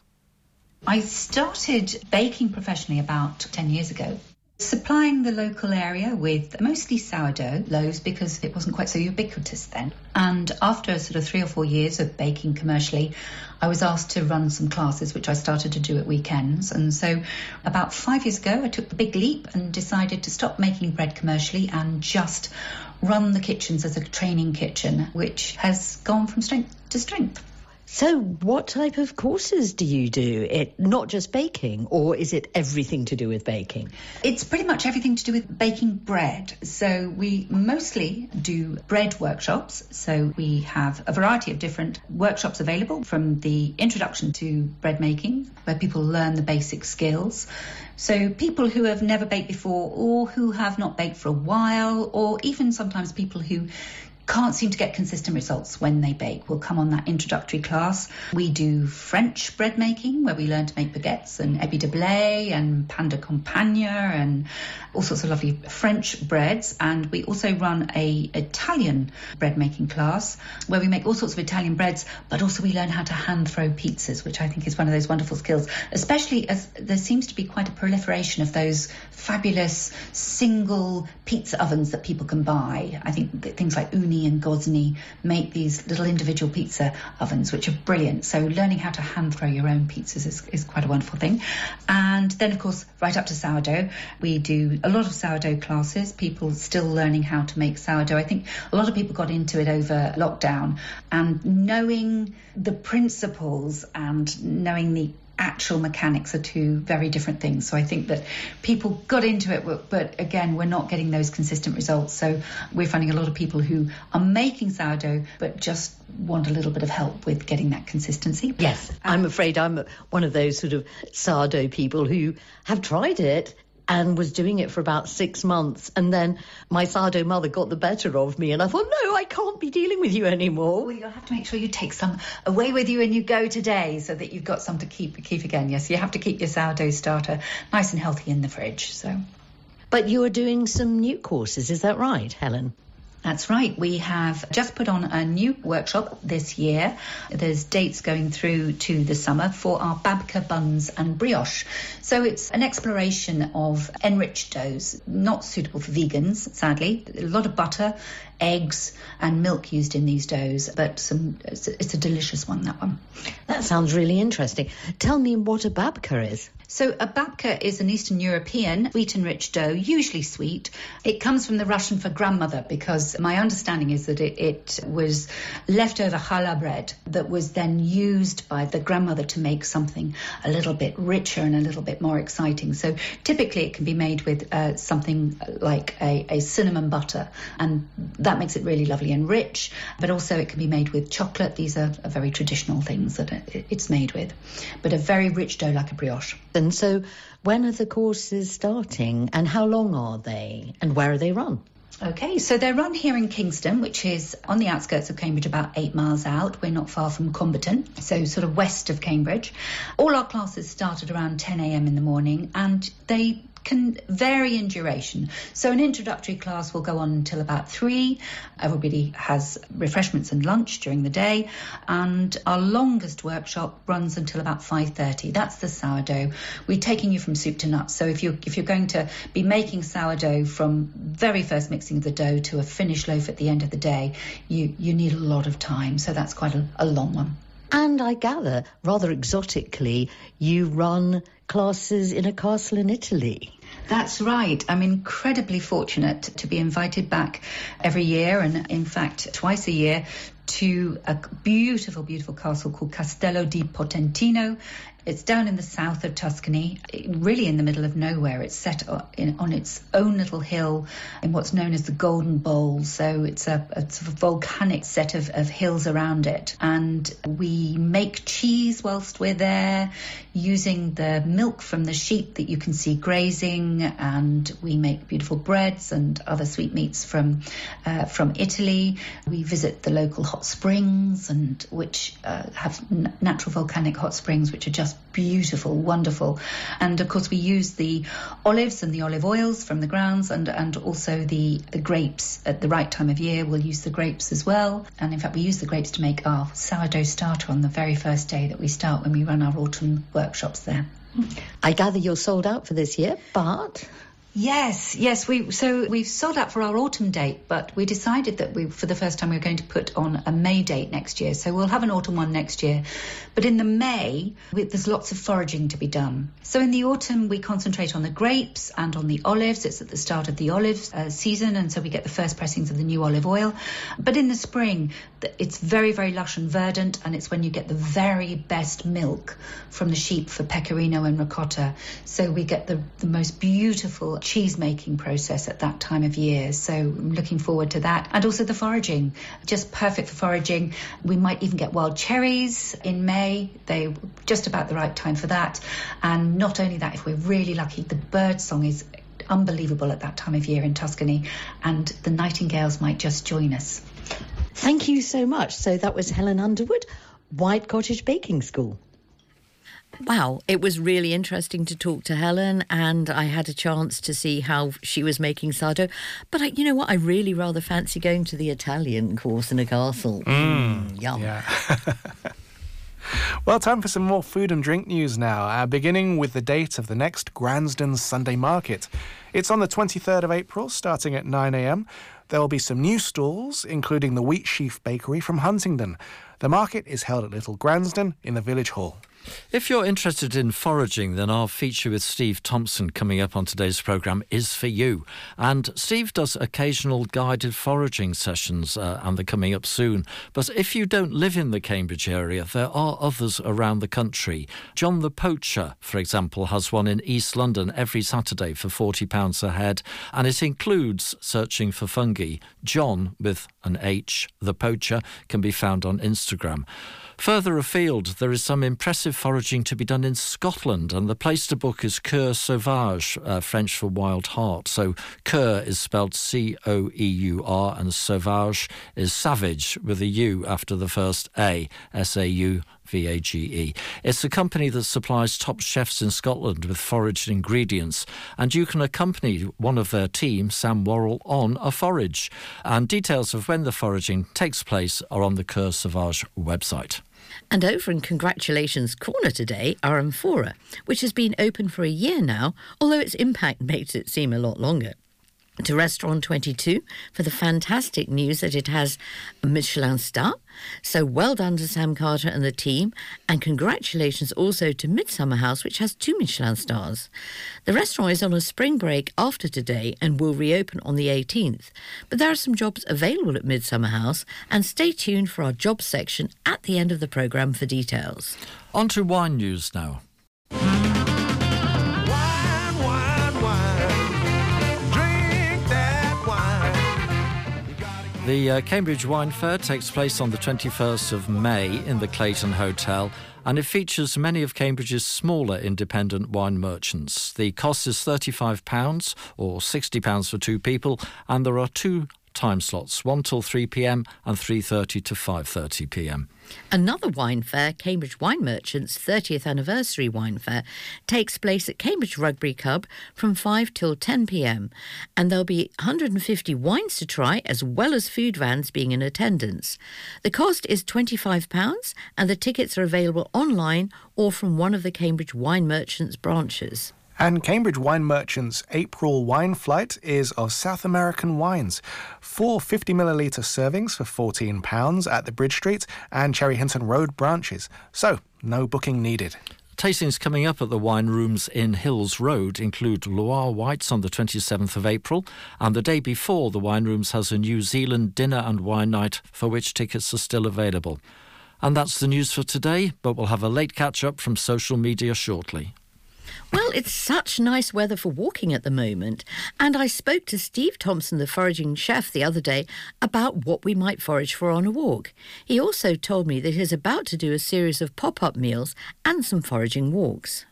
I started baking professionally about ten years ago, supplying the local area with mostly sourdough loaves because it wasn't quite so ubiquitous then. And after sort of three or four years of baking commercially, I was asked to run some classes, which I started to do at weekends. And so about five years ago, I took the big leap and decided to stop making bread commercially and just run the kitchens as a training kitchen, which has gone from strength to strength. So what type of courses do you do? It not just baking, or is it everything to do with baking? It's pretty much everything to do with baking bread. So we mostly do bread workshops. So we have a variety of different workshops available, from the introduction to bread making, where people learn the basic skills. So people who have never baked before, or who have not baked for a while, or even sometimes people who can't seem to get consistent results when they bake will come on that introductory class. We do French bread making, where we learn to make baguettes and épi de blé and pain de campagne and all sorts of lovely French breads. And we also run a Italian bread making class, where we make all sorts of Italian breads, but also we learn how to hand throw pizzas, which I think is one of those wonderful skills, especially as there seems to be quite a proliferation of those fabulous single pizza ovens that people can buy. I think that things like Uni and Gozni make these little individual pizza ovens, which are brilliant. So learning how to hand throw your own pizzas is, is quite a wonderful thing. And then, of course, right up to sourdough, we do a lot of sourdough classes, people still learning how to make sourdough. I think a lot of people got into it over lockdown, and knowing the principles and knowing the actual mechanics are two very different things. So I think that people got into it, but again, we're not getting those consistent results. So we're finding a lot of people who are making sourdough but just want a little bit of help with getting that consistency. Yes, I'm afraid I'm one of those sort of sourdough people who have tried it and was doing it for about six months. And then my sourdough mother got the better of me, and I thought, no, I can't be dealing with you anymore. Well, you'll have to make sure you take some away with you when you go today, so that you've got some to keep keep again. Yes, you have to keep your sourdough starter nice and healthy in the fridge. So, But you are doing some new courses, is that right, Helen? That's right. We have just put on a new workshop this year. There's dates going through to the summer for our babka buns and brioche. So it's an exploration of enriched doughs, not suitable for vegans, sadly. A lot of butter, eggs and milk used in these doughs, but some it's a, it's a delicious one, that one. That sounds really interesting. Tell me what a babka is. So a babka is an Eastern European sweet and rich dough, usually sweet. It comes from the Russian for grandmother, because my understanding is that it, it was leftover challah bread that was then used by the grandmother to make something a little bit richer and a little bit more exciting. So typically it can be made with uh, something like a, a cinnamon butter, and that makes it really lovely and rich. But also it can be made with chocolate. These are, are very traditional things that it, it's made with, but a very rich dough like a brioche. And so when are the courses starting, and how long are they, and where are they run? Okay, so they're run here in Kingston, which is on the outskirts of Cambridge, about eight miles out. We're not far from Comberton, so sort of west of Cambridge. All our classes start at around ten a.m. in the morning, and they can vary in duration. So an introductory class will go on until about three. Everybody has refreshments and lunch during the day, and our longest workshop runs until about five thirty. That's the sourdough. We're taking you from soup to nuts. So if you're if you're going to be making sourdough from very first mixing of the dough to a finished loaf at the end of the day, you you need a lot of time. So that's quite a, a long one. And I gather, rather exotically, you run classes in a castle in Italy. That's right. I'm incredibly fortunate to be invited back every year, and in fact twice a year, to a beautiful, beautiful castle called Castello di Potentino. It's down in the south of Tuscany, really in the middle of nowhere. It's set in, on its own little hill in what's known as the Golden Bowl. So it's a, it's a volcanic set of, of hills around it. And we make cheese whilst we're there, using the milk from the sheep that you can see grazing. And we make beautiful breads and other sweetmeats from uh, from Italy. We visit the local hot springs, and which uh, have n- natural volcanic hot springs, which are just beautiful, wonderful. And of course we use the olives and the olive oils from the grounds, and, and also the, the grapes at the right time of year. We'll use the grapes as well. And in fact we use the grapes to make our sourdough starter on the very first day that we start when we run our autumn workshops there. I gather you're sold out for this year, but... Yes, yes. We so we've sold out for our autumn date, but we decided that we, for the first time, we were going to put on a May date next year. So we'll have an autumn one next year. But in the May, we, there's lots of foraging to be done. So in the autumn, we concentrate on the grapes and on the olives. It's at the start of the olive uh, season, and so we get the first pressings of the new olive oil. But in the spring, it's very, very lush and verdant, and it's when you get the very best milk from the sheep for pecorino and ricotta. So we get the, the most beautiful cheese making process at that time of year. So I'm looking forward to that. And also the foraging, just perfect for foraging. We might even get wild cherries in May. They're just about the right time for that. And not only that, if we're really lucky, the bird song is unbelievable at that time of year in Tuscany, and the nightingales might just join us. Thank you so much. So that was Helen Underwood, White Cottage Baking School. Wow, it was really interesting to talk to Helen, and I had a chance to see how she was making sourdough. But I, you know what, I really rather fancy going to the Italian course in a castle. Mm, yum. Yeah. Well, time for some more food and drink news now, uh, beginning with the date of the next Gransden Sunday Market. It's on the twenty-third of April, starting at nine a.m. There will be some new stalls, including the Wheat Sheaf Bakery from Huntingdon. The market is held at Little Gransden in the Village Hall. If you're interested in foraging, then our feature with Steve Thompson coming up on today's programme is for you. And Steve does occasional guided foraging sessions, uh, and they're coming up soon. But if you don't live in the Cambridge area, there are others around the country. John the Poacher, for example, has one in East London every Saturday for forty pounds a head, and it includes searching for fungi. John, with an H, the Poacher, can be found on Instagram. Further afield, there is some impressive foraging to be done in Scotland, and the place to book is Coeur Sauvage, uh, French for wild heart. So Coeur is spelled C O E U R, and Sauvage is savage with a U after the first A, S A U V A G E. It's a company that supplies top chefs in Scotland with foraged ingredients, and you can accompany one of their team, Sam Worrell, on a forage. And details of when the foraging takes place are on the Coeur Sauvage website. And over in Congratulations Corner today are Amphora, which has been open for a year now, although its impact makes it seem a lot longer. To Restaurant twenty-two for the fantastic news that it has a Michelin star. So well done to Sam Carter and the team, and congratulations also to Midsummer House, which has two Michelin stars. The restaurant is on a spring break after today and will reopen on the eighteenth. But there are some jobs available at Midsummer House, and stay tuned for our jobs section at the end of the programme for details. On to wine news now. The uh, Cambridge Wine Fair takes place on the twenty-first of May in the Clayton Hotel, and it features many of Cambridge's smaller independent wine merchants. The cost is thirty-five pounds or sixty pounds for two people, and there are two Time slots one till three p m and three thirty to five thirty p m. Another wine fair, Cambridge Wine Merchants' thirtieth anniversary wine fair, takes place at Cambridge Rugby Club from five till ten p m, and there'll be one hundred fifty wines to try, as well as food vans being in attendance. The cost is twenty-five pounds, and the tickets are available online or from one of the Cambridge Wine Merchants branches. And Cambridge Wine Merchants' April wine flight is of South American wines. Four fifty millilitre servings for fourteen pounds at the Bridge Street and Cherry Hinton Road branches. So, no booking needed. Tastings coming up at the wine rooms in Hills Road include Loire Whites on the twenty-seventh of April, and the day before, the wine rooms has a New Zealand dinner and wine night for which tickets are still available. And that's the news for today, but we'll have a late catch-up from social media shortly. Well, it's such nice weather for walking at the moment, and I spoke to Steve Thompson, the foraging chef, the other day about what we might forage for on a walk. He also told me that he's about to do a series of pop-up meals and some foraging walks.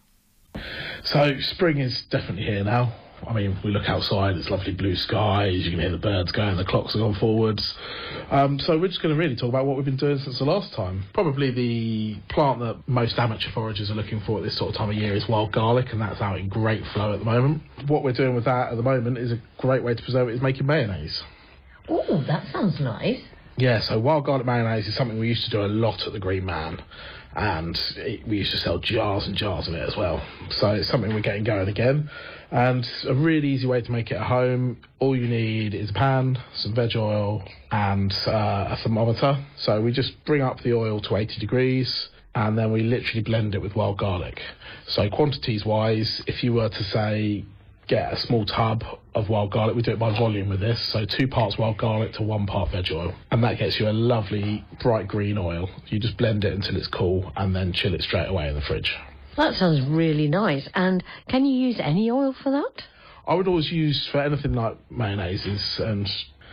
So spring is definitely here now. I mean, we look outside, it's lovely blue skies, you can hear the birds going, the clocks are gone forwards. Um, so we're just going to really talk about what we've been doing since the last time. Probably the plant that most amateur foragers are looking for at this sort of time of year is wild garlic, and that's out in great flow at the moment. What we're doing with that at the moment is a great way to preserve it is making mayonnaise. Oh, that sounds nice. Yeah, so wild garlic mayonnaise is something we used to do a lot at the Green Man, and it, we used to sell jars and jars of it as well. So it's something we're getting going again, and a really easy way to make it at home. All you need is a pan, some veg oil, and uh, a thermometer. So we just bring up the oil to eighty degrees, and then we literally blend it with wild garlic. So quantities wise, if you were to say get a small tub of wild garlic, we do it by volume with this, so two parts wild garlic to one part veg oil, and that gets you a lovely bright green oil. You just blend it until it's cool and then chill it straight away in the fridge. That sounds really nice. And can you use any oil for that? I would always use, for anything like mayonnaises and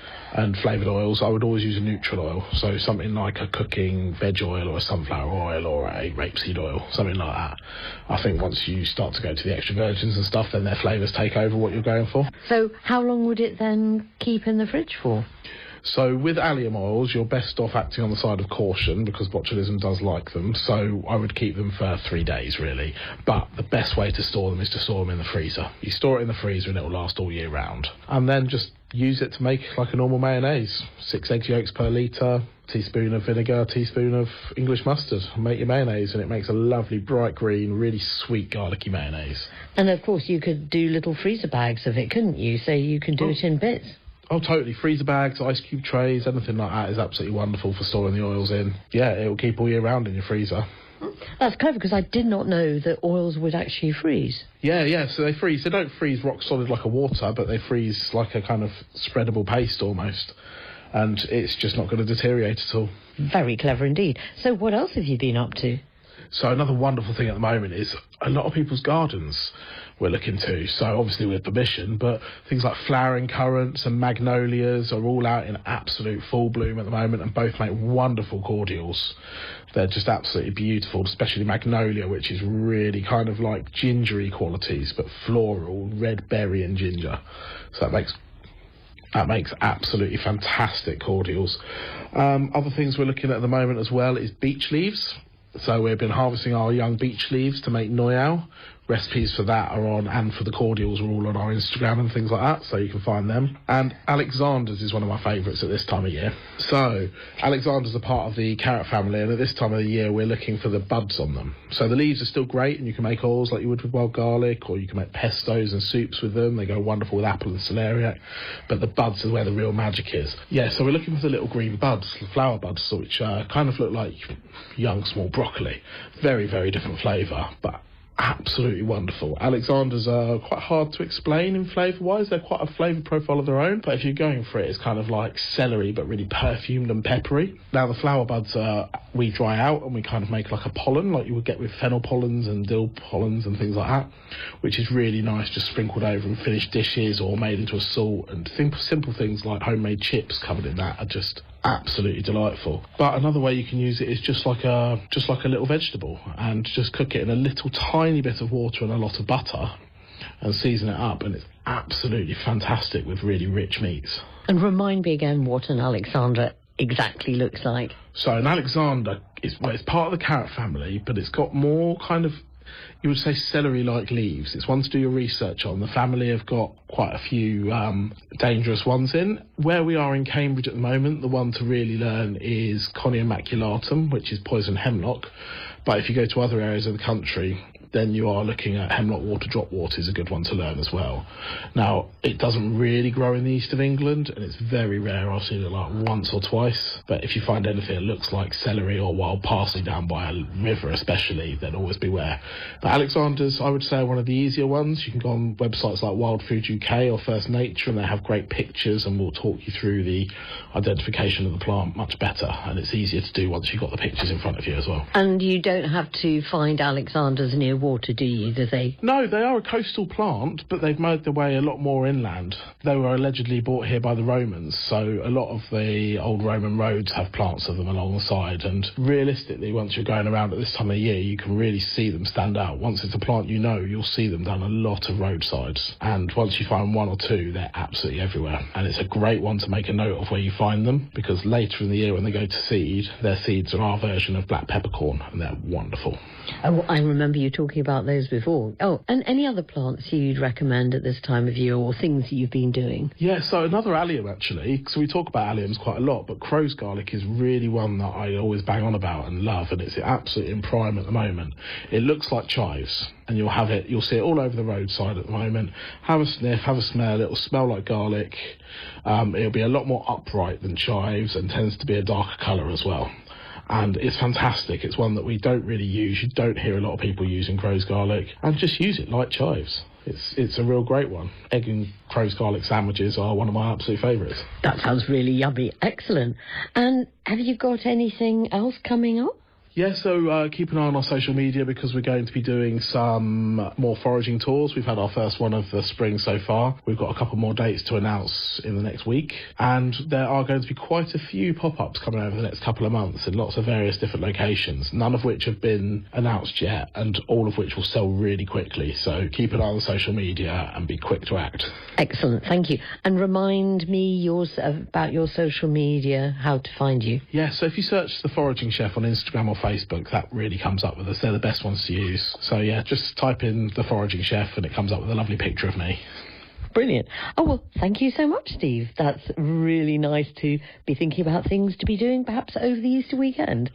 and flavoured oils, I would always use a neutral oil, so something like a cooking veg oil or a sunflower oil or a rapeseed oil, something like that. I think once you start to go to the extra virgins and stuff, then their flavours take over what you're going for. So how long would it then keep in the fridge for? So with allium oils, you're best off acting on the side of caution because botulism does like them. So I would keep them for three days, really. But the best way to store them is to store them in the freezer. You store it in the freezer and it will last all year round. And then just use it to make like a normal mayonnaise. Six egg yolks per litre, teaspoon of vinegar, teaspoon of English mustard. Make your mayonnaise and it makes a lovely bright green, really sweet garlicky mayonnaise. And of course you could do little freezer bags of it, couldn't you? So you can do oh. it in bits. Oh, totally. Freezer bags, ice cube trays, anything like that is absolutely wonderful for storing the oils in. Yeah, it will keep all year round in your freezer. That's clever, because I did not know that oils would actually freeze. Yeah, yeah, so they freeze. They don't freeze rock solid like a water, but they freeze like a kind of spreadable paste almost. And it's just not going to deteriorate at all. Very clever indeed. So what else have you been up to? So another wonderful thing at the moment is a lot of people's gardens we're looking to. So obviously with permission, but things like flowering currants and magnolias are all out in absolute full bloom at the moment, and both make wonderful cordials. They're just absolutely beautiful, especially magnolia, which is really kind of like gingery qualities, but floral, red berry and ginger. So that makes That makes absolutely fantastic cordials. Um, other things we're looking at at the moment as well is beech leaves. So we've been harvesting our young beech leaves to make noyau. Recipes for that are on, and for the cordials are all on our Instagram and things like that, so you can find them. And Alexander's is one of my favourites at this time of year. So Alexander's are part of the carrot family, and at this time of the year we're looking for the buds on them. So the leaves are still great, and you can make oils like you would with wild garlic, or you can make pestos and soups with them. They go wonderful with apple and celeriac, but the buds are where the real magic is. Yeah, so we're looking for the little green buds, the flower buds, which uh, kind of look like young small broccoli. Very, very different flavour, but absolutely wonderful. Alexander's are quite hard to explain in flavour wise. They're quite a flavour profile of their own, but if you're going for it, it's kind of like celery but really perfumed and peppery. Now the flower buds uh, we dry out and we kind of make like a pollen like you would get with fennel pollens and dill pollens and things like that, which is really nice, just sprinkled over in finished dishes or made into a salt. And simple, simple things like homemade chips covered in that are just absolutely delightful. But another way you can use it is just like a just like a little vegetable, and just cook it in a little tiny bit of water and a lot of butter, and season it up, and it's absolutely fantastic with really rich meats. And remind me again what an Alexander exactly looks like. So an Alexander is, well, it's part of the carrot family, but it's got more kind of, you would say, celery-like leaves. It's one to do your research on. The family have got quite a few um, dangerous ones in. Where we are in Cambridge at the moment, the one to really learn is Conia maculatum, which is poison hemlock. But if you go to other areas of the country, then you are looking at hemlock water dropwort is a good one to learn as well. Now, it doesn't really grow in the east of England, and it's very rare. I've seen it like once or twice. But if you find anything that looks like celery or wild parsley down by a river especially, then always beware. But Alexanders, I would say, are one of the easier ones. You can go on websites like Wild Food U K or First Nature, and they have great pictures and will talk you through the identification of the plant much better. And it's easier to do once you've got the pictures in front of you as well. And you don't have to find Alexanders near water, do you? Do they? No, they are a coastal plant, but they've made their way a lot more inland. They were allegedly brought here by the Romans, so a lot of the old Roman roads have plants of them along the side, and realistically, once you're going around at this time of year, you can really see them stand out. Once it's a plant you know, you'll see them down a lot of roadsides, and once you find one or two, they're absolutely everywhere. And it's a great one to make a note of where you find them, because later in the year when they go to seed, their seeds are our version of black peppercorn, and they're wonderful. Oh, I remember you talking about those before. Oh, and any other plants you'd recommend at this time of year, or things that you've been doing? Yeah, so another allium, actually. So we talk about alliums quite a lot, but crow's garlic is really one that I always bang on about and love, and it's absolutely in prime at the moment. It looks like chives, and you'll have it, you'll see it all over the roadside at the moment. Have a sniff, have a smell. It'll smell like garlic. Um, it'll be a lot more upright than chives, and tends to be a darker colour as well. And it's fantastic. It's one that we don't really use. You don't hear a lot of people using crow's garlic, and just use it like chives. It's it's a real great one. Egg and crow's garlic sandwiches are one of my absolute favourites. That sounds really yummy. Excellent. And have you got anything else coming up? Yeah, so uh, keep an eye on our social media, because we're going to be doing some more foraging tours. We've had our first one of the spring so far. We've got a couple more dates to announce in the next week. And there are going to be quite a few pop-ups coming over the next couple of months in lots of various different locations, none of which have been announced yet, and all of which will sell really quickly. So keep an eye on social media and be quick to act. Excellent, thank you. And remind me yours about your social media, how to find you. Yeah, so if you search The Foraging Chef on Instagram or Facebook, Facebook, that really comes up with us. They're the best ones to use. So yeah, just type in The Foraging Chef and it comes up with a lovely picture of me. Brilliant. Oh, well, thank you so much, Steve. That's really nice to be thinking about things to be doing perhaps over the Easter weekend.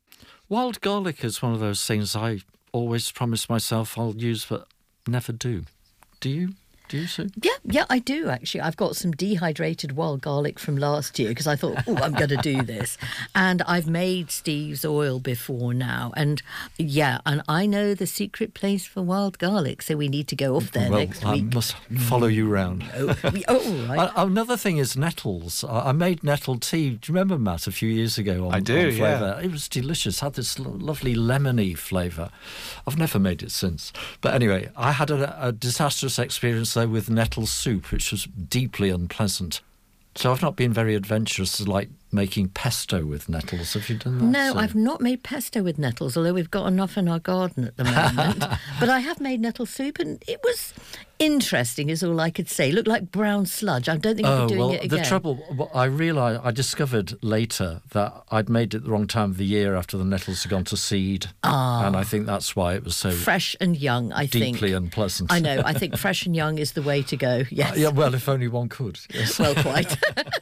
Wild garlic is one of those things I always promise myself I'll use but never do. Do you? Do you, Sue? Yeah, yeah, I do, actually. I've got some dehydrated wild garlic from last year because I thought, oh, I'm going to do this. And I've made Steve's oil before now. And, yeah, and I know the secret place for wild garlic, so we need to go off there well, next I week. I must follow you round. Oh, oh right. uh, another thing is nettles. I, I made nettle tea. Do you remember, Matt, a few years ago on, I do, on Flavour? yeah. It was delicious. Had this lo- lovely lemony flavour. I've never made it since. But anyway, I had a, a disastrous experience, though, with nettle soup, which was deeply unpleasant. So I've not been very adventurous, like making pesto with nettles. Have you done that? No, so? I've not made pesto with nettles, although we've got enough in our garden at the moment. But I have made nettle soup, and it was interesting, is all I could say. It looked like brown sludge. I don't think I'll oh, be doing well, it again. The trouble, well, I realised, I discovered later that I'd made it the wrong time of the year after the nettles had gone to seed. Ah. And I think that's why it was so fresh and young, I deeply think. Deeply unpleasant. I know. I think fresh and young is the way to go, yes. Uh, yeah, well, if only one could. Yes. Well, quite.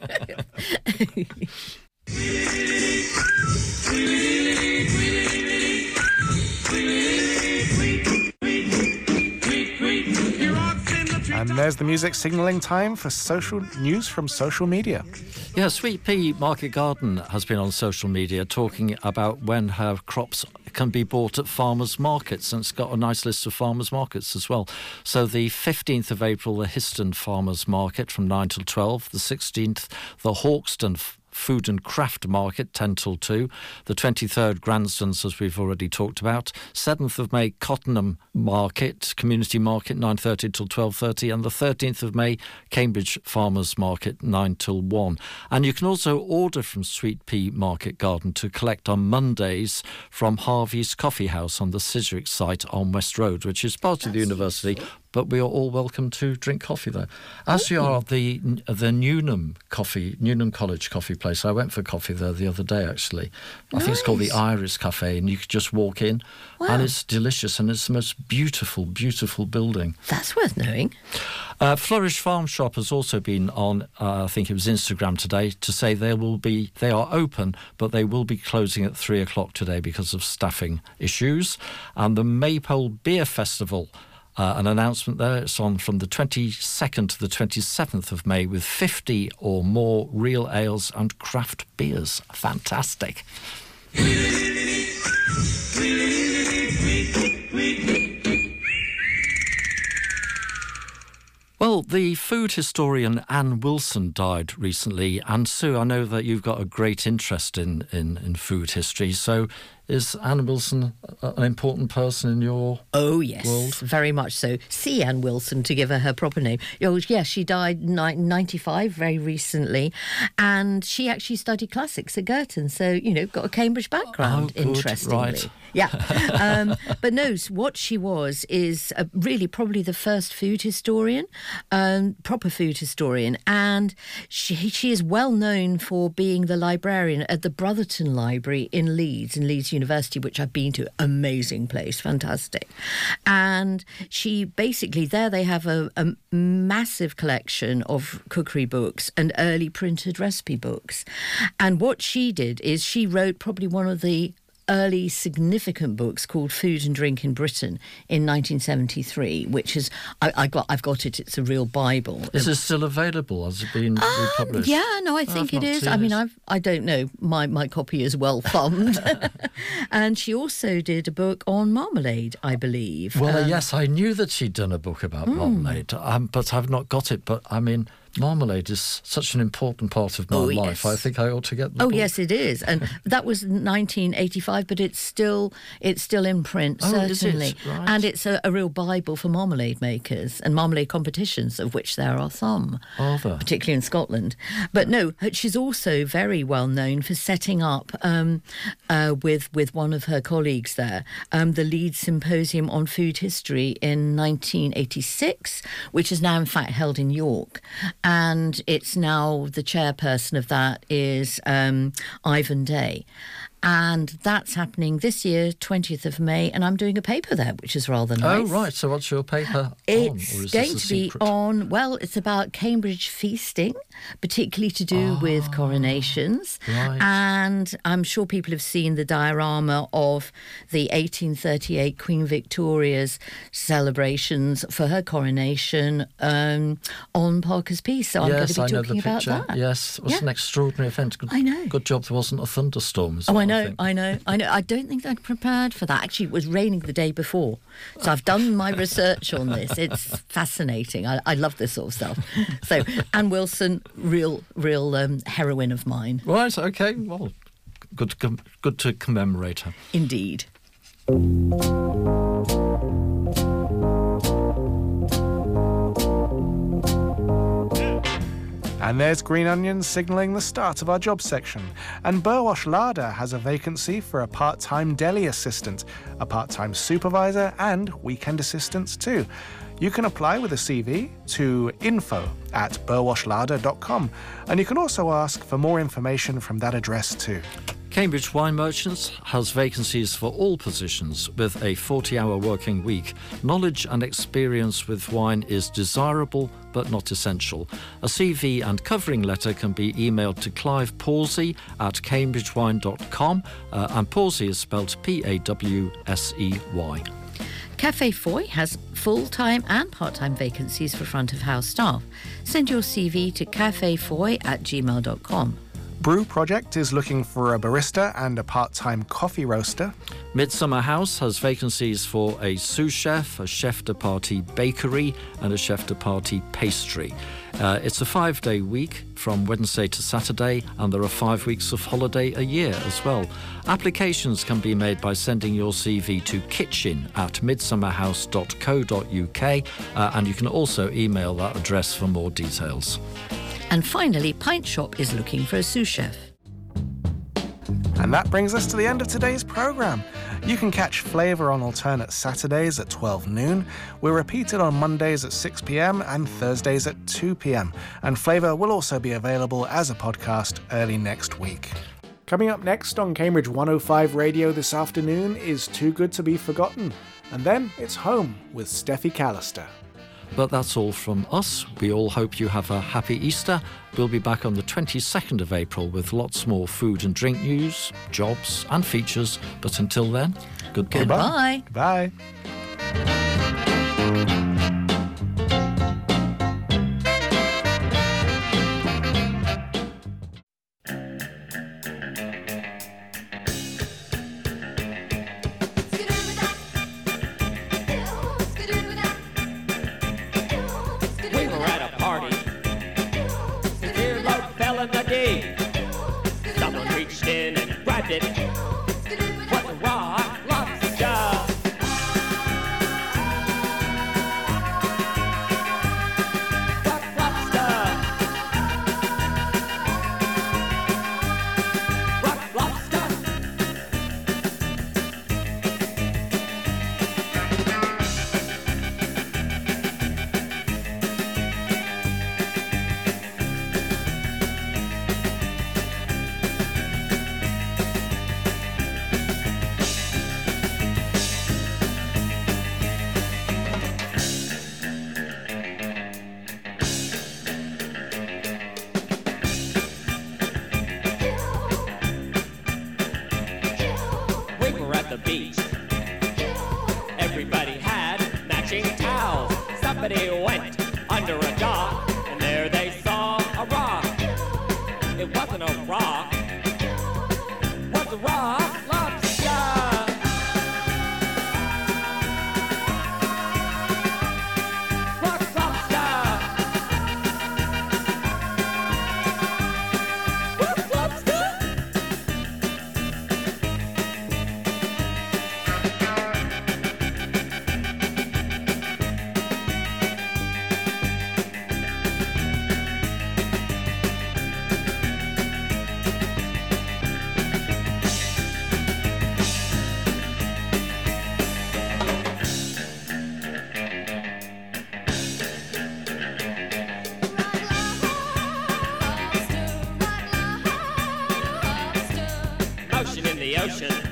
And there's the music signalling time for social news from social media. Yeah, Sweet Pea Market Garden has been on social media talking about when her crops can be bought at farmers' markets, and it's got a nice list of farmers' markets as well. So the fifteenth of April, the Histon Farmers Market from nine till twelve. The sixteenth, the Hawkston Food and Craft Market, ten till two. The twenty-third, Grandstons, as we've already talked about. seventh of May, Cottenham Market, Community Market, nine thirty till twelve thirty. And the thirteenth of May, Cambridge Farmers Market, nine till one. And you can also order from Sweet Pea Market Garden to collect on Mondays from Harvey's Coffee House on the Sidgwick site on West Road, which is part of the university, but we are all welcome to drink coffee there. As you are the the Newnham coffee, Newnham College coffee place. I went for coffee there the other day, actually. I Nice. think it's called the Iris Cafe, and you could just walk in, Wow. and it's delicious, and it's the most beautiful, beautiful building. That's worth knowing. Uh, Flourish Farm Shop has also been on, uh, I think it was Instagram today, to say they will be they are open, but they will be closing at three o'clock today because of staffing issues. And the Maypole Beer Festival, uh, an announcement there. It's on from the twenty-second to the twenty-seventh of May with fifty or more real ales and craft beers. Fantastic. Well, the food historian Anne Wilson died recently, and Sue, I know that you've got a great interest in, in, in food history, so is Anne Wilson an important person in your Oh, yes, world? very much so. C. Anne Wilson, to give her her proper name. Oh, yes, she died in ninety-five, very recently, and she actually studied classics at Girton, so, you know, got a Cambridge background, Oh, good, interestingly. right. Yeah. Um, but no, what she was is uh, really probably the first food historian, um, proper food historian, and she, she is well known for being the librarian at the Brotherton Library in Leeds, in Leeds University, which I've been to. Amazing place, fantastic. And she basically, there they have a, a massive collection of cookery books and early printed recipe books. And what she did is she wrote probably one of the early significant books called Food and Drink in Britain in nineteen seventy-three, which is I, I got I've got it. It's a real Bible. Is it still available? Has it been Um, republished? yeah, no, I think I've it not is. seen I mean, it. I've I don't know. My my copy is well thumbed. And she also did a book on marmalade, I believe. Well, Um, yes, I knew that she'd done a book about Mm. marmalade, um, but I've not got it. But I mean, marmalade is such an important part of my Oh, life. yes. I think I ought to get the Oh book. yes, it is, and that was nineteen eighty-five. But it's still it's still in print, Oh, is it? certainly, Right. and it's a, a real Bible for marmalade makers and marmalade competitions, of which there are some, Are there? particularly in Scotland. But no, she's also very well known for setting up um, uh, with with one of her colleagues there um, the Leeds Symposium on Food History in nineteen eighty-six, which is now in fact held in York, and it's now the chairperson of that is um, Ivan Day. And that's happening this year, twentieth of May, and I'm doing a paper there, which is rather nice. Oh, right. So what's your paper on? Or It's is going this a to be secret? on, well, it's about Cambridge feasting, particularly to do with coronations. right. And I'm sure people have seen the diorama of the eighteen thirty-eight Queen Victoria's celebrations for her coronation um, on Parker's Piece. So I'm going yes, to be I know talking the about picture. that. Yes, it was Yeah. an extraordinary event. Good, I know. Good job there wasn't a thunderstorm. is Oh, what I know, think. I know, I know. I don't think I'd prepared for that. Actually, it was raining the day before. So I've done my research on this. It's fascinating. I, I love this sort of stuff. So Anne Wilson, real, real um, heroine of mine. Right, okay. Well, good to, com- good to commemorate her. Indeed. And there's Green Onions signalling the start of our job section. And Burwash Larder has a vacancy for a part-time deli assistant, a part-time supervisor and weekend assistants too. You can apply with a C V to info at burwash larder dot com, and you can also ask for more information from that address too. Cambridge Wine Merchants has vacancies for all positions with a forty-hour working week. Knowledge and experience with wine is desirable but not essential. A C V and covering letter can be emailed to Clive Pawsey at cambridge wine dot com, uh, and Pawsey is spelled P A W S E Y. Cafe Foy has full-time and part-time vacancies for front-of-house staff. Send your C V to cafefoy at gmail dot com. Brew Project is looking for a barista and a part-time coffee roaster. Midsummer House has vacancies for a sous chef, a chef de partie bakery and a chef de partie pastry. Uh, it's a five-day week from Wednesday to Saturday, and there are five weeks of holiday a year as well. Applications can be made by sending your C V to kitchen at midsummer house dot co dot uk, uh, and you can also email that address for more details. And finally, Pint Shop is looking for a sous chef. And that brings us to the end of today's programme. You can catch Flavour on alternate Saturdays at twelve noon. We're repeated on Mondays at six p.m. and Thursdays at two p.m. And Flavour will also be available as a podcast early next week. Coming up next on Cambridge one oh five Radio this afternoon is Too Good to Be Forgotten. And then it's Home with Steffi Callister. But that's all from us. We all hope you have a happy Easter. We'll be back on the twenty-second of April with lots more food and drink news, jobs and features. But until then, goodbye. Goodbye. Goodbye. Someone reached in and grabbed it. What a rock lobster! Rock lobster! Rock lobster! Beach. Everybody had matching towels. Somebody went under a dock, and there they saw a rock. It wasn't a rock, it was a rock lobster. Rock lobster. Rock lobster. Ocean in the ocean.